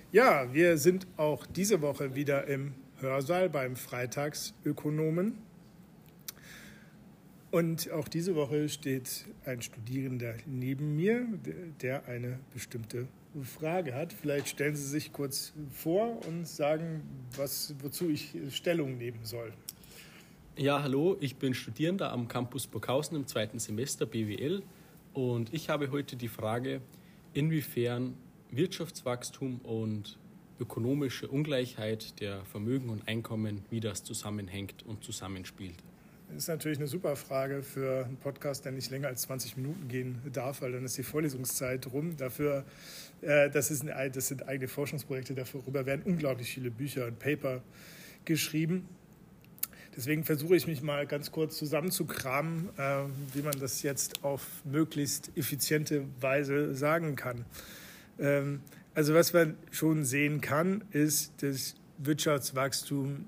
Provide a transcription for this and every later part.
Ja, wir sind auch diese Woche wieder im Hörsaal beim Freitagsökonomen. Und auch diese Woche steht ein Studierender neben mir, der eine bestimmte Frage hat. Vielleicht stellen Sie sich kurz vor und sagen, wozu ich Stellung nehmen soll. Ja, hallo, ich bin Studierender am Campus Burghausen im 2. Semester BWL und ich habe heute die Frage, inwiefern Wirtschaftswachstum und ökonomische Ungleichheit der Vermögen und Einkommen, wie das zusammenhängt und zusammenspielt. Das ist natürlich eine super Frage für einen Podcast, der nicht länger als 20 Minuten gehen darf, weil dann ist die Vorlesungszeit rum. Das sind eigene Forschungsprojekte, darüber werden unglaublich viele Bücher und Paper geschrieben. Deswegen versuche ich mich mal ganz kurz zusammenzukramen, wie man das jetzt auf möglichst effiziente Weise sagen kann. Also was man schon sehen kann, ist, dass Wirtschaftswachstum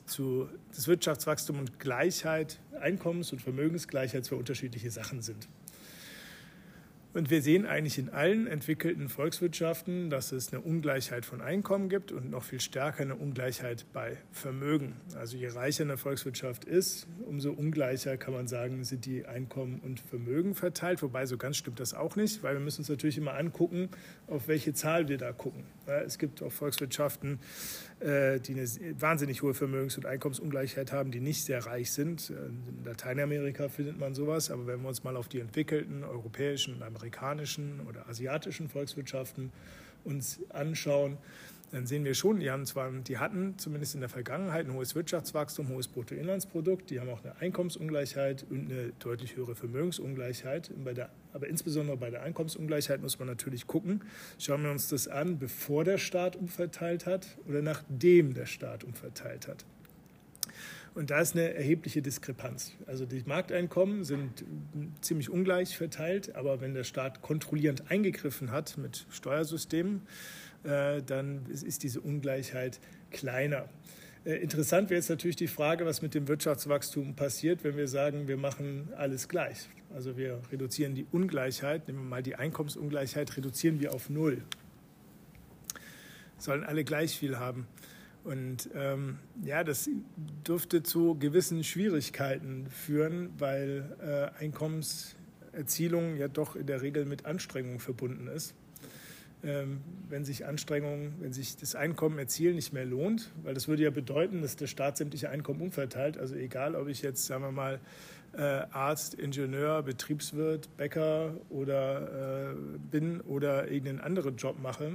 und Gleichheit, Einkommens- und Vermögensgleichheit zwei unterschiedliche Sachen sind. Und wir sehen eigentlich in allen entwickelten Volkswirtschaften, dass es eine Ungleichheit von Einkommen gibt und noch viel stärker eine Ungleichheit bei Vermögen. Also je reicher eine Volkswirtschaft ist, umso ungleicher, kann man sagen, sind die Einkommen und Vermögen verteilt. Wobei so ganz stimmt das auch nicht, weil wir müssen uns natürlich immer angucken, auf welche Zahl wir da gucken. Es gibt auch Volkswirtschaften, die eine wahnsinnig hohe Vermögens- und Einkommensungleichheit haben, die nicht sehr reich sind. In Lateinamerika findet man sowas, aber wenn wir uns mal auf die entwickelten europäischen, amerikanischen oder asiatischen Volkswirtschaften uns anschauen, dann sehen wir schon, die hatten zumindest in der Vergangenheit ein hohes Wirtschaftswachstum, ein hohes Bruttoinlandsprodukt, die haben auch eine Einkommensungleichheit und eine deutlich höhere Vermögensungleichheit. Aber insbesondere bei der Einkommensungleichheit muss man natürlich gucken, schauen wir uns das an, bevor der Staat umverteilt hat oder nachdem der Staat umverteilt hat. Und da ist eine erhebliche Diskrepanz. Also die Markteinkommen sind ziemlich ungleich verteilt, aber wenn der Staat kontrollierend eingegriffen hat mit Steuersystemen, dann ist diese Ungleichheit kleiner. Interessant wäre jetzt natürlich die Frage, was mit dem Wirtschaftswachstum passiert, wenn wir sagen, wir machen alles gleich. Also wir reduzieren die Ungleichheit, nehmen wir mal die Einkommensungleichheit, reduzieren wir auf 0. Sollen alle gleich viel haben. Und das dürfte zu gewissen Schwierigkeiten führen, weil Einkommenserzielung ja doch in der Regel mit Anstrengungen verbunden ist. Wenn sich das Einkommen erzielen nicht mehr lohnt, weil das würde ja bedeuten, dass der Staat sämtliche Einkommen umverteilt. Also egal, ob ich jetzt, sagen wir mal, Arzt, Ingenieur, Betriebswirt, Bäcker bin oder irgendeinen anderen Job mache,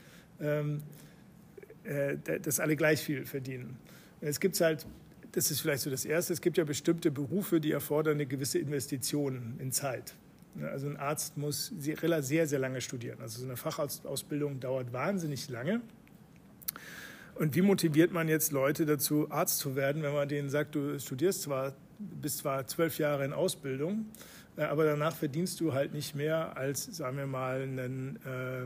dass alle gleich viel verdienen. Und es gibt halt, das ist vielleicht so das Erste, es gibt ja bestimmte Berufe, die erfordern eine gewisse Investition in Zeit. Also ein Arzt muss sehr, sehr lange studieren. Also so eine Facharztausbildung dauert wahnsinnig lange. Und wie motiviert man jetzt Leute dazu, Arzt zu werden, wenn man denen sagt, du bist zwar 12 Jahre in Ausbildung, aber danach verdienst du halt nicht mehr als, sagen wir mal, einen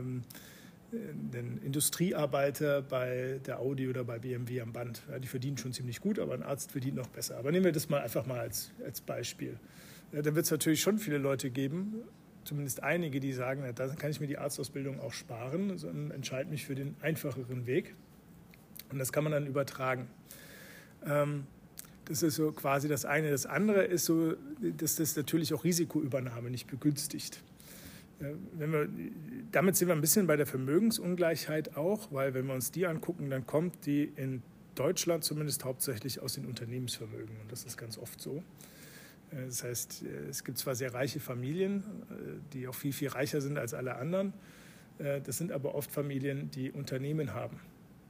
Industriearbeiter bei der Audi oder bei BMW am Band. Ja, die verdienen schon ziemlich gut, aber ein Arzt verdient noch besser. Aber nehmen wir das mal einfach mal als Beispiel. Ja, dann wird es natürlich schon viele Leute geben, zumindest einige, die sagen, na, da kann ich mir die Arztausbildung auch sparen, sondern entscheide mich für den einfacheren Weg. Und das kann man dann übertragen. Das ist so quasi das eine. Das andere ist so, dass das natürlich auch Risikoübernahme nicht begünstigt. Damit sind wir ein bisschen bei der Vermögensungleichheit auch, weil wenn wir uns die angucken, dann kommt die in Deutschland zumindest hauptsächlich aus den Unternehmensvermögen. Und das ist ganz oft so. Das heißt, es gibt zwar sehr reiche Familien, die auch viel, viel reicher sind als alle anderen. Das sind aber oft Familien, die Unternehmen haben.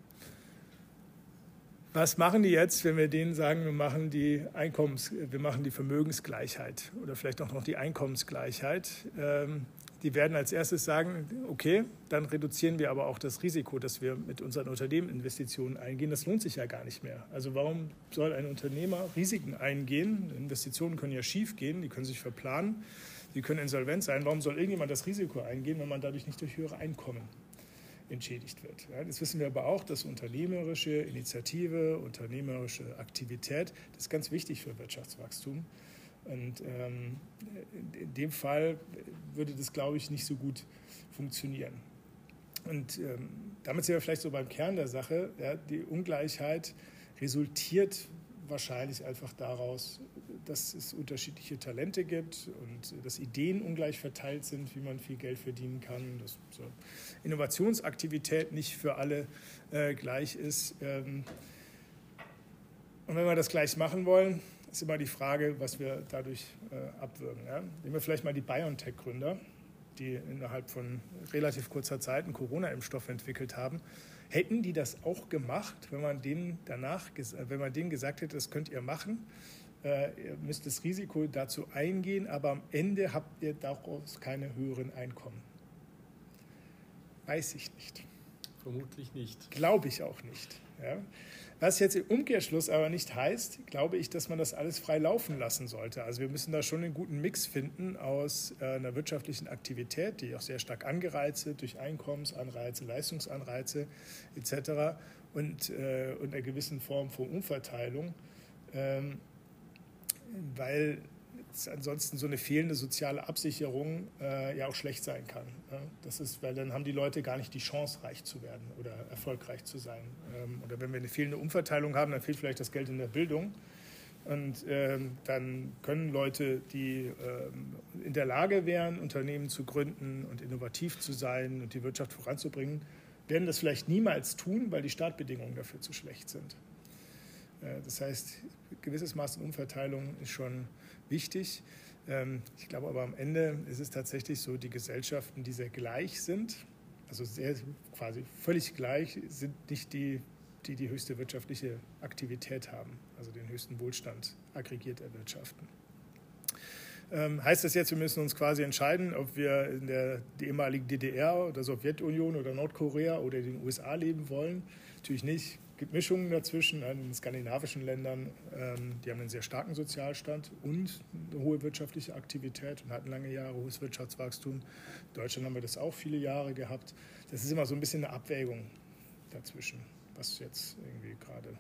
Was machen die jetzt, wenn wir denen sagen, wir machen die Vermögensgleichheit oder vielleicht auch noch die Einkommensgleichheit? Die werden als erstes sagen, okay, dann reduzieren wir aber auch das Risiko, dass wir mit unseren Unternehmen Investitionen eingehen. Das lohnt sich ja gar nicht mehr. Also warum soll ein Unternehmer Risiken eingehen? Investitionen können ja schief gehen, die können sich verplanen, die können insolvent sein. Warum soll irgendjemand das Risiko eingehen, wenn man dadurch nicht durch höhere Einkommen entschädigt wird? Ja, das wissen wir aber auch, dass unternehmerische Initiative, unternehmerische Aktivität, das ist ganz wichtig für Wirtschaftswachstum. Und in dem Fall würde das, glaube ich, nicht so gut funktionieren. Und damit sind wir vielleicht so beim Kern der Sache. Ja, die Ungleichheit resultiert wahrscheinlich einfach daraus, dass es unterschiedliche Talente gibt und dass Ideen ungleich verteilt sind, wie man viel Geld verdienen kann, dass so Innovationsaktivität nicht für alle gleich ist. Und wenn wir das gleich machen wollen, ist immer die Frage, was wir dadurch abwürgen. Ja? Nehmen wir vielleicht mal die BioNTech-Gründer, die innerhalb von relativ kurzer Zeit einen Corona-Impfstoff entwickelt haben. Hätten die das auch gemacht, wenn man denen gesagt hätte, das könnt ihr machen, ihr müsst das Risiko dazu eingehen, aber am Ende habt ihr daraus keine höheren Einkommen? Weiß ich nicht. Vermutlich nicht. Glaube ich auch nicht. Ja. Was jetzt im Umkehrschluss aber nicht heißt, glaube ich, dass man das alles frei laufen lassen sollte. Also wir müssen da schon einen guten Mix finden aus einer wirtschaftlichen Aktivität, die auch sehr stark angereizt wird durch Einkommensanreize, Leistungsanreize etc. und einer gewissen Form von Umverteilung, weil ansonsten so eine fehlende soziale Absicherung ja auch schlecht sein kann. Ja? Das ist, weil dann haben die Leute gar nicht die Chance, reich zu werden oder erfolgreich zu sein. Oder wenn wir eine fehlende Umverteilung haben, dann fehlt vielleicht das Geld in der Bildung. Und dann können Leute, die in der Lage wären, Unternehmen zu gründen und innovativ zu sein und die Wirtschaft voranzubringen, werden das vielleicht niemals tun, weil die Startbedingungen dafür zu schlecht sind. Das heißt, ein gewisses Maß an Umverteilung ist schon wichtig. Ich glaube aber am Ende ist es tatsächlich so, die Gesellschaften, die sehr gleich sind, also sehr quasi völlig gleich, sind nicht die höchste wirtschaftliche Aktivität haben, also den höchsten Wohlstand aggregiert erwirtschaften. Heißt das jetzt, wir müssen uns quasi entscheiden, ob wir in der ehemaligen DDR oder Sowjetunion oder Nordkorea oder den USA leben wollen? Natürlich nicht. Es gibt Mischungen dazwischen. In den skandinavischen Ländern, die haben einen sehr starken Sozialstand und eine hohe wirtschaftliche Aktivität und hatten lange Jahre hohes Wirtschaftswachstum. In Deutschland haben wir das auch viele Jahre gehabt. Das ist immer so ein bisschen eine Abwägung dazwischen, was jetzt irgendwie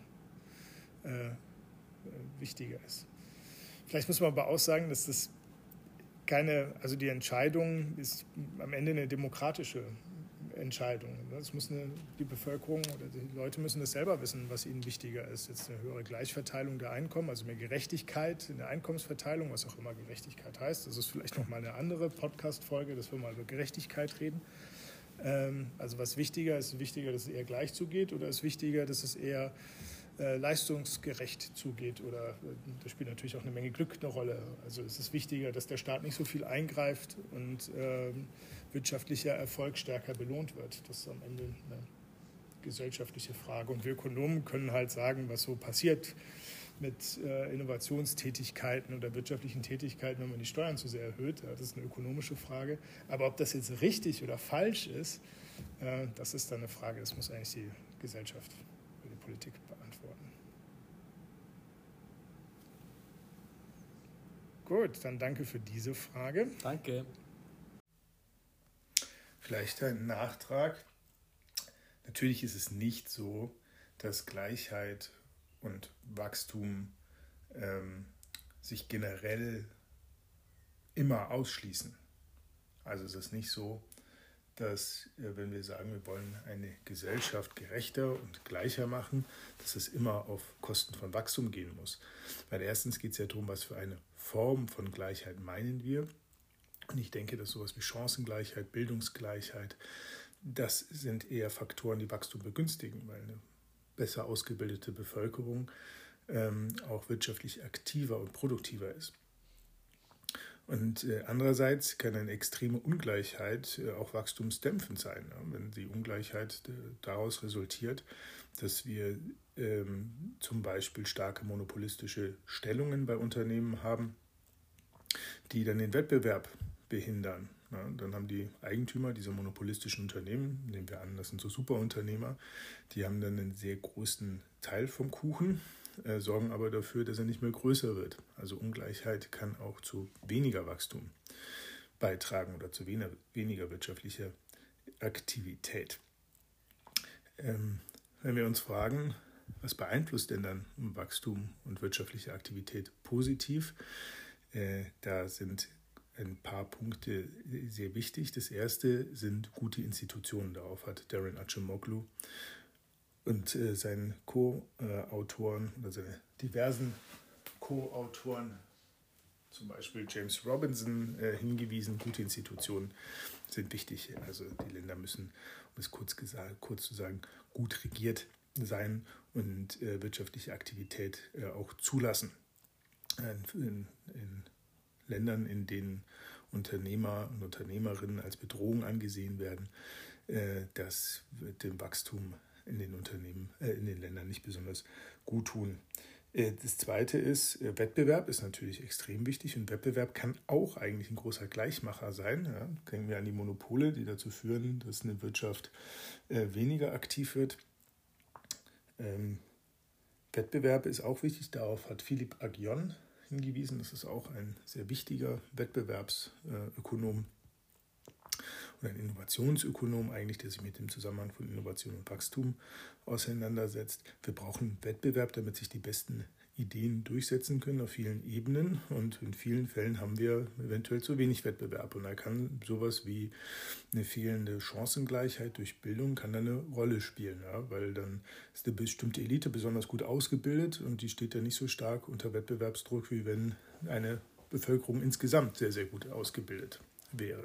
gerade wichtiger ist. Vielleicht muss man aber auch sagen, dass das also die Entscheidung ist am Ende eine demokratische Entscheidung. Das muss die Bevölkerung oder die Leute müssen das selber wissen, was ihnen wichtiger ist. Jetzt eine höhere Gleichverteilung der Einkommen, also mehr Gerechtigkeit in der Einkommensverteilung, was auch immer Gerechtigkeit heißt. Das ist vielleicht nochmal eine andere Podcast-Folge, dass wir mal über Gerechtigkeit reden. Also was wichtiger ist, dass es eher gleich zugeht oder ist wichtiger, dass es eher leistungsgerecht zugeht oder da spielt natürlich auch eine Menge Glück eine Rolle. Also es ist wichtiger, dass der Staat nicht so viel eingreift und wirtschaftlicher Erfolg stärker belohnt wird. Das ist am Ende eine gesellschaftliche Frage. Und wir Ökonomen können halt sagen, was so passiert mit Innovationstätigkeiten oder wirtschaftlichen Tätigkeiten, wenn man die Steuern zu sehr erhöht. Das ist eine ökonomische Frage. Aber ob das jetzt richtig oder falsch ist, das ist dann eine Frage, das muss eigentlich die Gesellschaft oder die Politik beantworten. Gut, dann danke für diese Frage. Danke. Vielleicht ein Nachtrag. Natürlich ist es nicht so, dass Gleichheit und Wachstum sich generell immer ausschließen. Also es ist nicht so, dass wenn wir sagen, wir wollen eine Gesellschaft gerechter und gleicher machen, dass es immer auf Kosten von Wachstum gehen muss. Weil erstens geht es ja darum, was für eine Form von Gleichheit meinen wir. Und ich denke, dass sowas wie Chancengleichheit, Bildungsgleichheit, das sind eher Faktoren, die Wachstum begünstigen, weil eine besser ausgebildete Bevölkerung auch wirtschaftlich aktiver und produktiver ist. Und andererseits kann eine extreme Ungleichheit auch wachstumsdämpfend sein, wenn die Ungleichheit daraus resultiert, dass wir zum Beispiel starke monopolistische Stellungen bei Unternehmen haben, die dann den Wettbewerb behindern. Ja, dann haben die Eigentümer dieser monopolistischen Unternehmen, nehmen wir an, das sind so Superunternehmer, die haben dann einen sehr großen Teil vom Kuchen, sorgen aber dafür, dass er nicht mehr größer wird. Also Ungleichheit kann auch zu weniger Wachstum beitragen oder zu weniger wirtschaftlicher Aktivität. Wenn wir uns fragen, was beeinflusst denn dann Wachstum und wirtschaftliche Aktivität positiv, da sind ein paar Punkte sehr wichtig. Das erste sind gute Institutionen. Darauf hat Daron Acemoglu und seinen Co-Autoren oder seine diversen Co-Autoren, zum Beispiel James Robinson, hingewiesen. Gute Institutionen sind wichtig. Also die Länder müssen, um es kurz zu sagen, gut regiert sein und wirtschaftliche Aktivität auch zulassen. In Ländern, in denen Unternehmer und Unternehmerinnen als Bedrohung angesehen werden, das wird dem Wachstum in den Ländern nicht besonders gut tun. Das Zweite ist, Wettbewerb ist natürlich extrem wichtig und Wettbewerb kann auch eigentlich ein großer Gleichmacher sein. Ja, denken wir an die Monopole, die dazu führen, dass eine Wirtschaft weniger aktiv wird. Wettbewerb ist auch wichtig, darauf hat Philippe Aghion hingewiesen. Das ist auch ein sehr wichtiger Wettbewerbsökonom und ein Innovationsökonom eigentlich, der sich mit dem Zusammenhang von Innovation und Wachstum auseinandersetzt. Wir brauchen Wettbewerb, damit sich die besten Ideen durchsetzen können auf vielen Ebenen und in vielen Fällen haben wir eventuell zu wenig Wettbewerb und da kann sowas wie eine fehlende Chancengleichheit durch Bildung kann da eine Rolle spielen, ja, weil dann ist eine bestimmte Elite besonders gut ausgebildet und die steht dann nicht so stark unter Wettbewerbsdruck, wie wenn eine Bevölkerung insgesamt sehr, sehr gut ausgebildet wäre.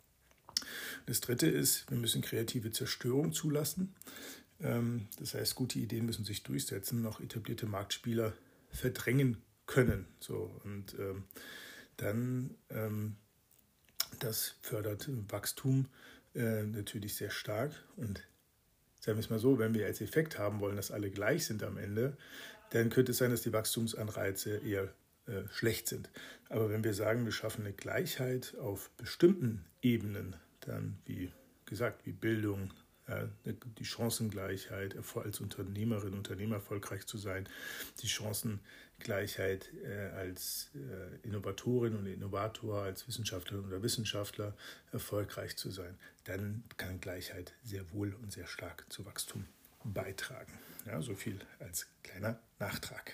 Das Dritte ist, wir müssen kreative Zerstörung zulassen. Das heißt, gute Ideen müssen sich durchsetzen, auch etablierte Marktspieler verdrängen können. So, und dann, das fördert Wachstum natürlich sehr stark. Und sagen wir es mal so, wenn wir als Effekt haben wollen, dass alle gleich sind am Ende, dann könnte es sein, dass die Wachstumsanreize eher schlecht sind. Aber wenn wir sagen, wir schaffen eine Gleichheit auf bestimmten Ebenen, dann wie gesagt, wie Bildung, die Chancengleichheit, als Unternehmerin, Unternehmer erfolgreich zu sein, die Chancengleichheit als Innovatorin und Innovator, als Wissenschaftlerin oder Wissenschaftler erfolgreich zu sein, dann kann Gleichheit sehr wohl und sehr stark zu Wachstum beitragen. Ja, so viel als kleiner Nachtrag.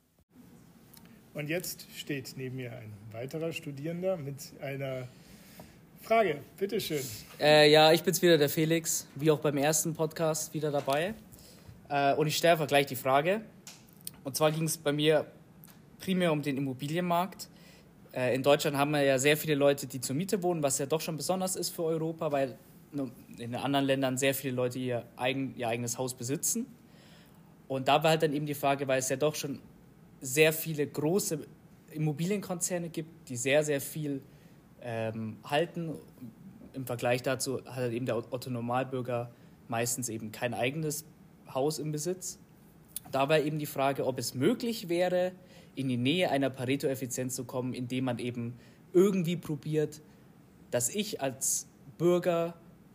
Und jetzt steht neben mir ein weiterer Studierender mit einer Frage. Bitteschön. Ja, ich bin's wieder, der Felix, wie auch beim ersten Podcast wieder dabei. Und ich stelle einfach gleich die Frage. Und zwar ging es bei mir primär um den Immobilienmarkt. In Deutschland haben wir ja sehr viele Leute, die zur Miete wohnen, was ja doch schon besonders ist für Europa, weil in anderen Ländern sehr viele Leute ihr eigenes Haus besitzen. Und da war halt dann eben die Frage, weil es ja doch schon sehr viele große Immobilienkonzerne gibt, die sehr, sehr viel halten. Im Vergleich dazu hat halt eben der Otto-Normalbürger meistens eben kein eigenes Haus im Besitz. Da war eben die Frage, ob es möglich wäre, in die Nähe einer Pareto-Effizienz zu kommen, indem man eben irgendwie probiert, dass ich als Bürger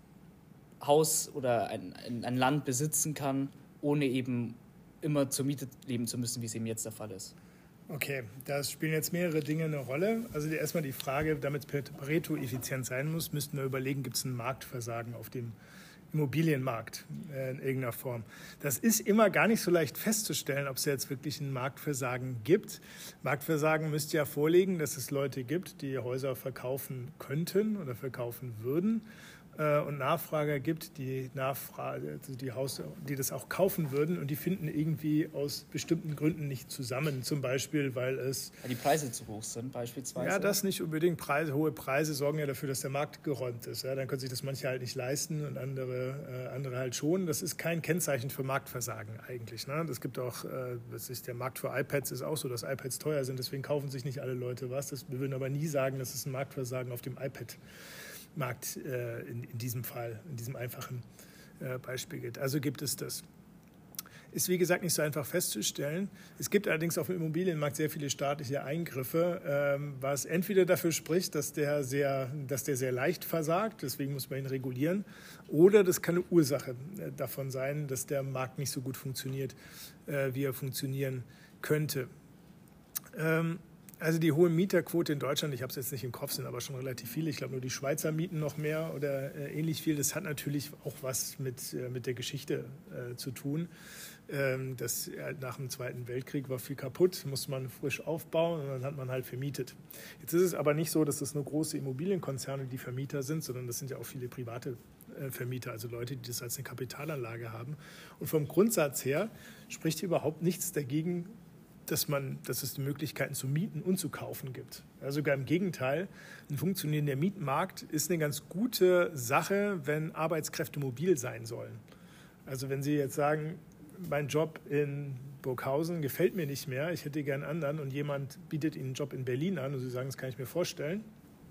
Haus oder ein Land besitzen kann, ohne eben immer zur Miete leben zu müssen, wie es eben jetzt der Fall ist. Okay, da spielen jetzt mehrere Dinge eine Rolle. Also erstmal die Frage, damit Pareto effizient sein muss, müssten wir überlegen, gibt es ein Marktversagen auf dem Immobilienmarkt in irgendeiner Form. Das ist immer gar nicht so leicht festzustellen, ob es jetzt wirklich ein Marktversagen gibt. Marktversagen müsste ja vorliegen, dass es Leute gibt, die Häuser verkaufen könnten oder verkaufen würden. Und Nachfrager gibt, die das auch kaufen würden und die finden irgendwie aus bestimmten Gründen nicht zusammen. Zum Beispiel, weil die Preise zu hoch sind beispielsweise. Ja, das nicht unbedingt. Hohe Preise sorgen ja dafür, dass der Markt geräumt ist. Ja, dann können sich das manche halt nicht leisten und andere halt schon. Das ist kein Kennzeichen für Marktversagen eigentlich. Ne? Das gibt auch, der Markt für iPads ist auch so, dass iPads teuer sind. Deswegen kaufen sich nicht alle Leute was. Wir würden aber nie sagen, dass es ein Marktversagen auf dem iPad Markt in diesem Fall, in diesem einfachen Beispiel geht. Also gibt es das. Ist wie gesagt nicht so einfach festzustellen. Es gibt allerdings auf dem Immobilienmarkt sehr viele staatliche Eingriffe, was entweder dafür spricht, dass der sehr leicht versagt, deswegen muss man ihn regulieren, oder das kann eine Ursache davon sein, dass der Markt nicht so gut funktioniert, wie er funktionieren könnte. Also die hohe Mieterquote in Deutschland, ich habe es jetzt nicht im Kopf, sind aber schon relativ viele. Ich glaube, nur die Schweizer mieten noch mehr oder ähnlich viel. Das hat natürlich auch was mit der Geschichte zu tun. Nach dem Zweiten Weltkrieg war viel kaputt, musste man frisch aufbauen und dann hat man halt vermietet. Jetzt ist es aber nicht so, dass das nur große Immobilienkonzerne, die Vermieter sind, sondern das sind ja auch viele private Vermieter, also Leute, die das als eine Kapitalanlage haben. Und vom Grundsatz her spricht überhaupt nichts dagegen, dass es die Möglichkeiten zu mieten und zu kaufen gibt. Also sogar im Gegenteil, ein funktionierender Mietmarkt ist eine ganz gute Sache, wenn Arbeitskräfte mobil sein sollen. Also wenn Sie jetzt sagen, mein Job in Burghausen gefällt mir nicht mehr, ich hätte gern einen anderen und jemand bietet Ihnen einen Job in Berlin an und Sie sagen, das kann ich mir vorstellen.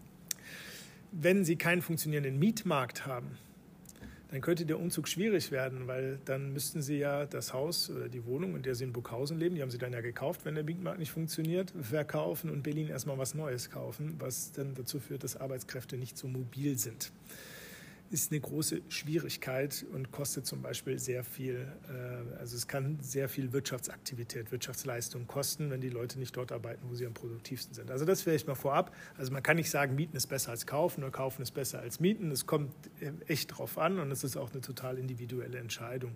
Wenn Sie keinen funktionierenden Mietmarkt haben, dann könnte der Umzug schwierig werden, weil dann müssten Sie ja das Haus oder die Wohnung, in der Sie in Burghausen leben, die haben Sie dann ja gekauft, wenn der Mietmarkt nicht funktioniert, verkaufen und Berlin erstmal was Neues kaufen, was dann dazu führt, dass Arbeitskräfte nicht so mobil sind. Ist eine große Schwierigkeit und kostet zum Beispiel sehr viel, also es kann sehr viel Wirtschaftsaktivität, Wirtschaftsleistung kosten, wenn die Leute nicht dort arbeiten, wo sie am produktivsten sind. Also das vielleicht mal vorab. Also man kann nicht sagen, Mieten ist besser als Kaufen oder Kaufen ist besser als Mieten. Es kommt echt drauf an und es ist auch eine total individuelle Entscheidung.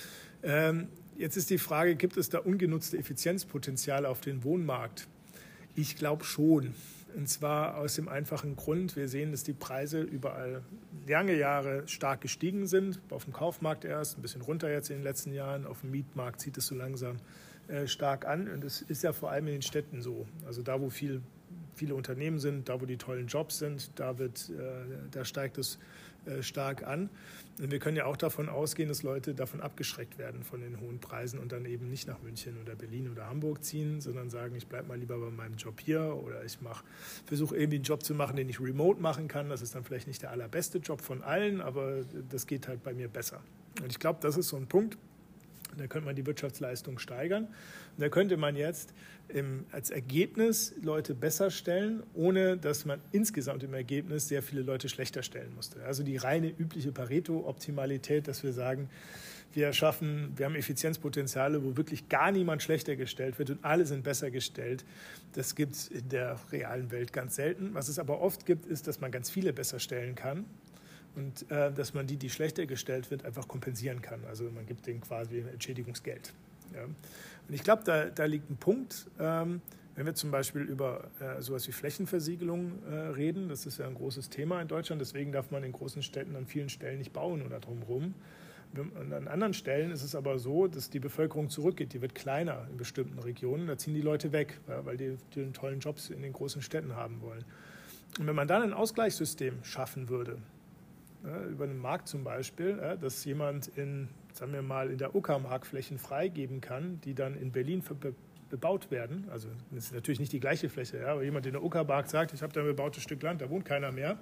Jetzt ist die Frage, gibt es da ungenutzte Effizienzpotenziale auf den Wohnmarkt? Ich glaube schon. Und zwar aus dem einfachen Grund, wir sehen, dass die Preise überall lange Jahre stark gestiegen sind. Auf dem Kaufmarkt erst, ein bisschen runter jetzt in den letzten Jahren. Auf dem Mietmarkt zieht es so langsam stark an. Und das ist ja vor allem in den Städten so. Also da, wo viele Unternehmen sind, da, wo die tollen Jobs sind, da steigt es stark an. Und wir können ja auch davon ausgehen, dass Leute davon abgeschreckt werden von den hohen Preisen und dann eben nicht nach München oder Berlin oder Hamburg ziehen, sondern sagen, ich bleibe mal lieber bei meinem Job hier oder ich versuche irgendwie einen Job zu machen, den ich remote machen kann. Das ist dann vielleicht nicht der allerbeste Job von allen, aber das geht halt bei mir besser. Und ich glaube, das ist so ein Punkt, da könnte man die Wirtschaftsleistung steigern. Und da könnte man jetzt als Ergebnis Leute besser stellen, ohne dass man insgesamt im Ergebnis sehr viele Leute schlechter stellen musste. Also die reine übliche Pareto-Optimalität, dass wir sagen, wir haben Effizienzpotenziale, wo wirklich gar niemand schlechter gestellt wird und alle sind besser gestellt. Das gibt es in der realen Welt ganz selten. Was es aber oft gibt, ist, dass man ganz viele besser stellen kann. Und dass man die schlechter gestellt wird, einfach kompensieren kann. Also man gibt denen quasi ein Entschädigungsgeld. Ja. Und ich glaube, da liegt ein Punkt, wenn wir zum Beispiel über sowas wie Flächenversiegelung reden. Das ist ja ein großes Thema in Deutschland. Deswegen darf man in großen Städten an vielen Stellen nicht bauen oder drumherum. Und an anderen Stellen ist es aber so, dass die Bevölkerung zurückgeht. Die wird kleiner in bestimmten Regionen. Da ziehen die Leute weg, weil die tollen Jobs in den großen Städten haben wollen. Und wenn man dann ein Ausgleichssystem schaffen würde, über einen Markt zum Beispiel, dass jemand sagen wir mal, in der Uckermark Flächen freigeben kann, die dann in Berlin bebaut werden. Also das ist natürlich nicht die gleiche Fläche, aber jemand in der Uckermark sagt, ich habe da ein bebautes Stück Land, da wohnt keiner mehr.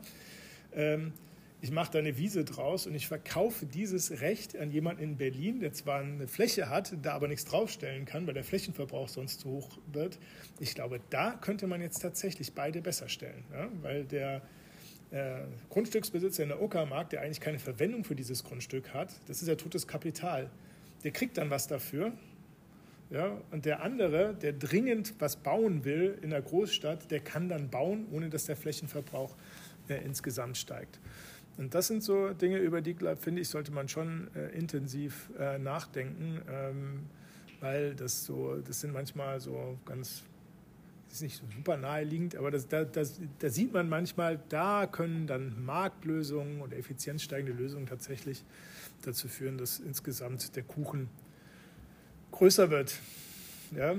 Ich mache da eine Wiese draus und ich verkaufe dieses Recht an jemanden in Berlin, der zwar eine Fläche hat, da aber nichts draufstellen kann, weil der Flächenverbrauch sonst zu hoch wird. Ich glaube, da könnte man jetzt tatsächlich beide besser stellen, ja? Weil der Grundstücksbesitzer in der Uckermark, der eigentlich keine Verwendung für dieses Grundstück hat, das ist ja totes Kapital. Der kriegt dann was dafür. Ja? Und der andere, der dringend was bauen will in der Großstadt, der kann dann bauen, ohne dass der Flächenverbrauch insgesamt steigt. Und das sind so Dinge, über die, finde ich, sollte man schon intensiv nachdenken, weil das sind manchmal so ganz... ist nicht so super naheliegend, aber da sieht man manchmal, da können dann Marktlösungen oder effizienzsteigende Lösungen tatsächlich dazu führen, dass insgesamt der Kuchen größer wird. Ja?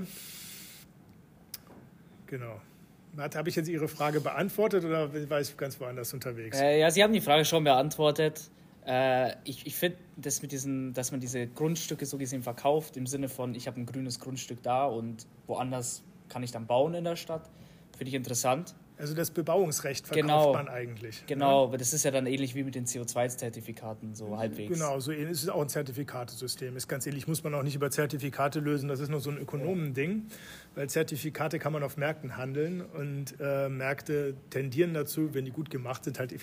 Genau. Habe ich jetzt Ihre Frage beantwortet oder war ich ganz woanders unterwegs? Ja, Sie haben die Frage schon beantwortet. Ich finde, dass man diese Grundstücke so gesehen verkauft, im Sinne von, ich habe ein grünes Grundstück da und woanders kann ich dann bauen in der Stadt. Finde ich interessant. Also das Bebauungsrecht verkauft man eigentlich. Genau, aber das ist ja dann ähnlich wie mit den CO2-Zertifikaten, so halbwegs. Genau, so ähnlich ist es auch ein Zertifikatesystem. Ist ganz ähnlich, muss man auch nicht über Zertifikate lösen, das ist nur so ein Ökonomending, weil Zertifikate kann man auf Märkten handeln und Märkte tendieren dazu, wenn die gut gemacht sind, halt effizient zu sein. Das heißt im Prinzip Verschwendung zu minimieren. Ja. Und ich glaube, da liegt ein Punkt, wenn wir zum Beispiel über sowas wie Flächenversiegelung reden. Das ist ja ein großes Thema in Deutschland. Deswegen darf man in großen Städten an vielen Stellen nicht bauen oder drumherum.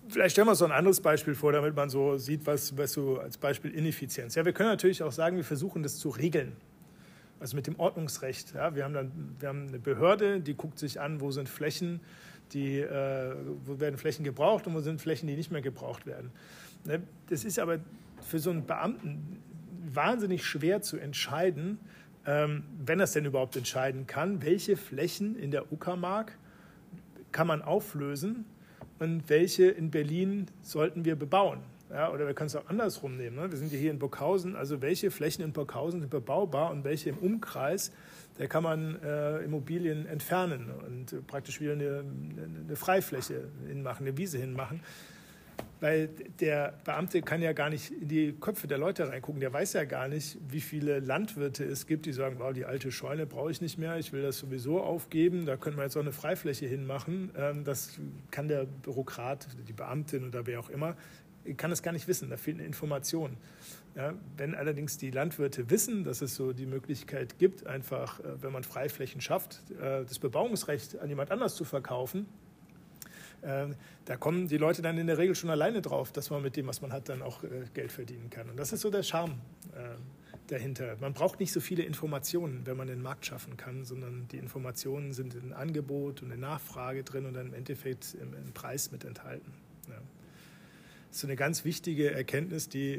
Vielleicht stellen wir uns so ein anderes Beispiel vor, damit man so sieht, was so als Beispiel Ineffizienz. Ja, wir können natürlich auch sagen, wir versuchen das zu regeln. Also mit dem Ordnungsrecht. Ja, wir haben eine Behörde, die guckt sich an, wo sind Flächen, wo werden Flächen gebraucht und wo sind Flächen, die nicht mehr gebraucht werden. Das ist aber für so einen Beamten wahnsinnig schwer zu entscheiden, wenn er es denn überhaupt entscheiden kann, welche Flächen in der Uckermark kann man auflösen und welche in Berlin sollten wir bebauen. Ja, oder wir können es auch andersrum nehmen. Ne? Wir sind hier in Burghausen, also welche Flächen in Burghausen sind bebaubar und welche im Umkreis, da kann man Immobilien entfernen und praktisch wieder eine Freifläche hinmachen, eine Wiese hinmachen. Weil der Beamte kann ja gar nicht in die Köpfe der Leute reingucken. Der weiß ja gar nicht, wie viele Landwirte es gibt, die sagen, wow, die alte Scheune brauche ich nicht mehr, ich will das sowieso aufgeben, da können wir jetzt auch eine Freifläche hinmachen. Das kann der Bürokrat, die Beamtin oder wer auch immer, kann das gar nicht wissen, da fehlt eine Information. Ja, wenn allerdings die Landwirte wissen, dass es so die Möglichkeit gibt, einfach, wenn man Freiflächen schafft, das Bebauungsrecht an jemand anders zu verkaufen, da kommen die Leute dann in der Regel schon alleine drauf, dass man mit dem, was man hat, dann auch Geld verdienen kann. Und das ist so der Charme dahinter. Man braucht nicht so viele Informationen, wenn man den Markt schaffen kann, sondern die Informationen sind in Angebot und in Nachfrage drin und dann im Endeffekt im Preis mit enthalten. Ja. Das ist so eine ganz wichtige Erkenntnis, die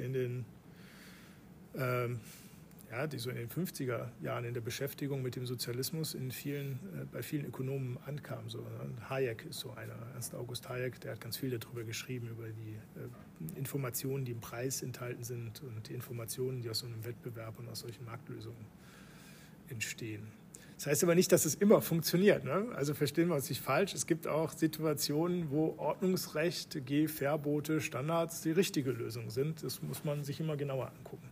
die so in den 50er Jahren in der Beschäftigung mit dem Sozialismus bei vielen Ökonomen ankam. So, Hayek ist so einer, Ernst August Hayek, der hat ganz viel darüber geschrieben, über die Informationen, die im Preis enthalten sind und die Informationen, die aus so einem Wettbewerb und aus solchen Marktlösungen entstehen. Das heißt aber nicht, dass es immer funktioniert. Ne? Also verstehen wir uns nicht falsch. Es gibt auch Situationen, wo Ordnungsrecht, Verbote, Standards die richtige Lösung sind. Das muss man sich immer genauer angucken.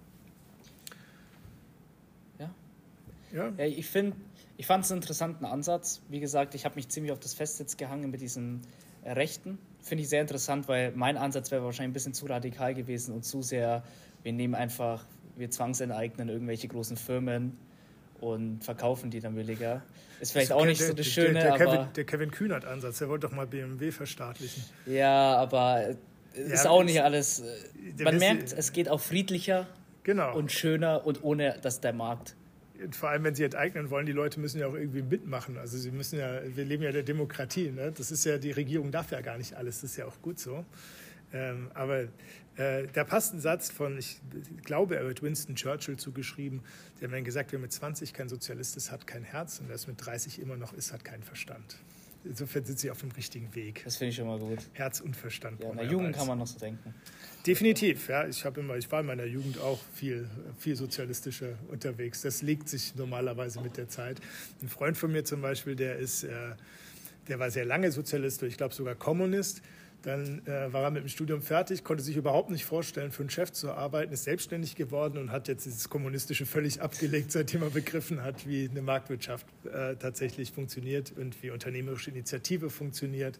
Ja, ich fand es einen interessanten Ansatz. Wie gesagt, ich habe mich ziemlich auf das Fest jetzt gehangen mit diesen Rechten. Finde ich sehr interessant, weil mein Ansatz wäre wahrscheinlich ein bisschen zu radikal gewesen und zu sehr, wir zwangsenteignen irgendwelche großen Firmen und verkaufen die dann billiger. Ist vielleicht auch nicht so das Schöne, der Kevin Kühnert-Ansatz, der wollte doch mal BMW verstaatlichen. Ja, aber ist auch nicht alles. Man merkt, es geht auch friedlicher und schöner und ohne, dass der Markt... Vor allem, wenn sie enteignen wollen, die Leute müssen ja auch irgendwie mitmachen. Also wir leben ja in der Demokratie. Ne? Das ist ja, die Regierung darf ja gar nicht alles, das ist ja auch gut so. Aber da passt ein Satz von, ich glaube, er wird Winston Churchill zugeschrieben, der hat mir gesagt, wer mit 20 kein Sozialist ist, hat kein Herz und wer es mit 30 immer noch ist, hat keinen Verstand. Insofern sind sie auf dem richtigen Weg. Das finde ich schon mal gut. Herz und Verstand. Ja, in der Jugend kann man noch so denken. Definitiv, ja. Ich war in meiner Jugend auch viel sozialistischer unterwegs. Das legt sich normalerweise mit der Zeit. Ein Freund von mir zum Beispiel, der war sehr lange Sozialist, ich glaube sogar Kommunist. Dann war er mit dem Studium fertig, konnte sich überhaupt nicht vorstellen, für einen Chef zu arbeiten, ist selbstständig geworden und hat jetzt dieses Kommunistische völlig abgelegt, seitdem er begriffen hat, wie eine Marktwirtschaft tatsächlich funktioniert und wie unternehmerische Initiative funktioniert.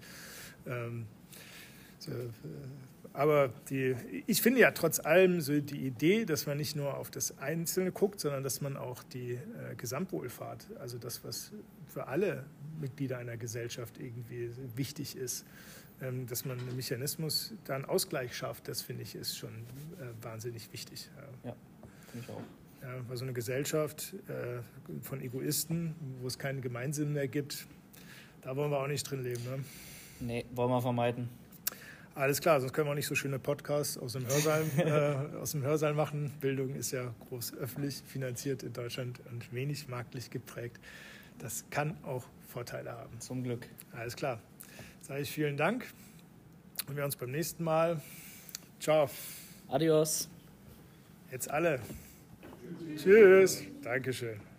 Aber ich finde ja trotz allem so die Idee, dass man nicht nur auf das Einzelne guckt, sondern dass man auch die Gesamtwohlfahrt, also das, was für alle Mitglieder einer Gesellschaft irgendwie wichtig ist, dass man einen Mechanismus, da einen Ausgleich schafft, das finde ich ist schon wahnsinnig wichtig. Ja, finde ich auch. Ja, weil so eine Gesellschaft von Egoisten, wo es keinen Gemeinsinn mehr gibt, da wollen wir auch nicht drin leben. Ne? Nee, wollen wir vermeiden. Alles klar, sonst können wir auch nicht so schöne Podcasts aus dem Hörsaal machen. Bildung ist ja groß öffentlich finanziert in Deutschland und wenig marktlich geprägt. Das kann auch Vorteile haben. Zum Glück. Alles klar. Sage ich vielen Dank und wir uns beim nächsten Mal. Ciao. Adios. Jetzt alle. Tschüss. Dankeschön.